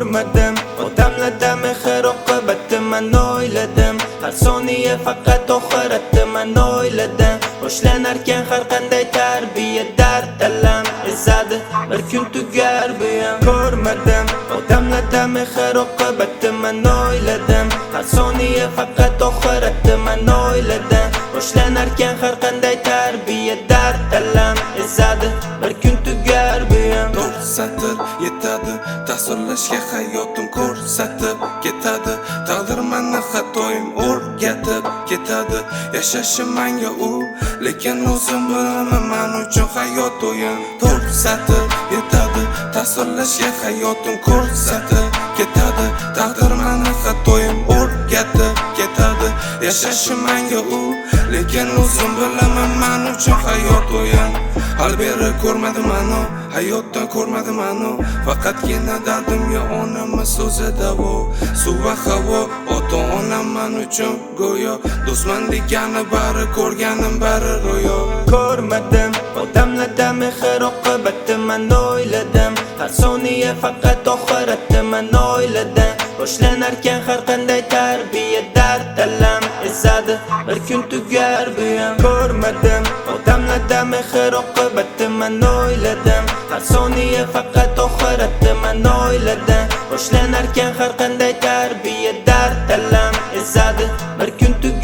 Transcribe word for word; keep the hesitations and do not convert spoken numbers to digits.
ko'rmadim. Otamlarda mehr oqibatni men o'yladim. Har soniya faqat oxiratni men o'yladim. Boshlanarkan har qanday tarbiya dard alam ezadi, bir kun tugar bu ham. Ko'rmadim odamlarda mehr oqibatni men o'yladim. Har soniya faqat oxiratni men o'yladim. Boshlanarkan har qanday tarbiya dard alam ezadi, bir kun tugar bu ham. To'rt satr yetadi tasvirlashga hayotim ko'rsatib ketadi. Taqdir meni xatoyim o'rgatib ketadi. Yashashim menga u, lekin o'zim bilaman men uchun hayot o'yin. To'rt satr yetadi tasvirlashga hayotim ko'rsatib ketadi. Taqdir meni xatoyim o'rgatib ketadi. Yashashim menga u, lekin o'zim bilaman men uchun hayot o'yin. Alberi ko'rmadim mani, hayotdan ko'rmadim mani. Faqatgina dardimga onamni so'zi davo. Suv va havo, ota onam men uchun go'yo. Do'stman degani bari ko'rganim bari ro'yo. Ko'rmadim odamlarda mehr oqibatni men o'yladim. Har soniya faqat oxiratni men o'yladim. Boshlanarkan har qanday tarbiya dard alam ezadi, bir kun tugar bu ham. Ko'rmadim odamlarda mehr oqibatni men o'yladim. Har soniya faqat oxiratni men o'yladim. Boshlanarkan har qanday tarbiya dard alam ezadi, bir kun tugar